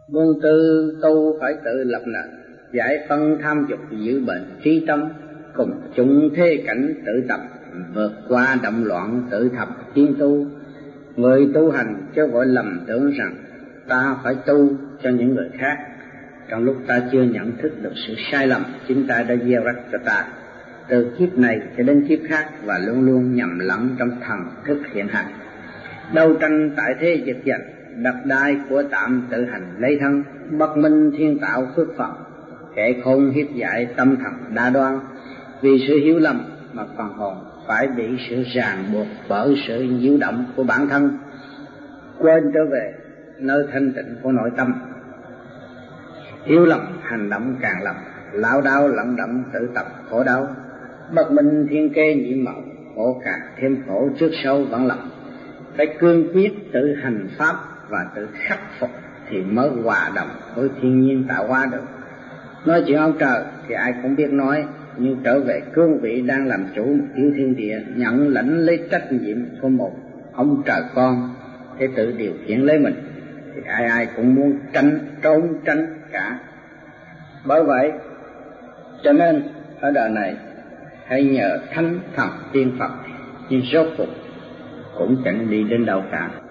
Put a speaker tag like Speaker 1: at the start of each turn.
Speaker 1: Buông tư tu phải tự lập nền, giải phân tham dục giữ bệnh trí tâm, cùng chung thế cảnh tự tập, vượt qua động loạn tự thập tiến tu. Người tu hành chớ vội lầm tưởng rằng ta phải tu cho những người khác, trong lúc ta chưa nhận thức được sự sai lầm chính ta đã gieo rắc cho ta từ kiếp này cho đến kiếp khác, và luôn luôn nhầm lẫn trong thần thức hiện hành. Đấu tranh tại thế giật giật, đặt đai của tạm tự hành lấy thân, bất minh thiên tạo phước phận, kẻ khôn hiếp dại tâm thần đa đoan. Vì sự hiểu lầm mà phần hồn phải bị sự ràng buộc bởi sự nhiễu động của bản thân, quên trở về nơi thanh tịnh của nội tâm. Hiểu lầm hành động càng lầm, lão đao lận đận tự tập khổ đau, bất minh thiên kê nhiễm màu, khổ càng thêm khổ trước sau vẫn lầm. Phải cương quyết tự hành pháp và tự khắc phục thì mới hòa đồng với thiên nhiên tạo hóa được. Nói chuyện ông trời thì ai cũng biết nói, nhưng trở về cương vị đang làm chủ một tiểu thiên địa, nhận lãnh lấy trách nhiệm của một ông trời con để tự điều khiển lấy mình, thì ai ai cũng muốn trốn tránh cả. Bởi vậy cho nên ở đời này hãy nhờ thánh thần tiên Phật, nhưng rốt cuộc cũng chẳng đi đến đâu cả.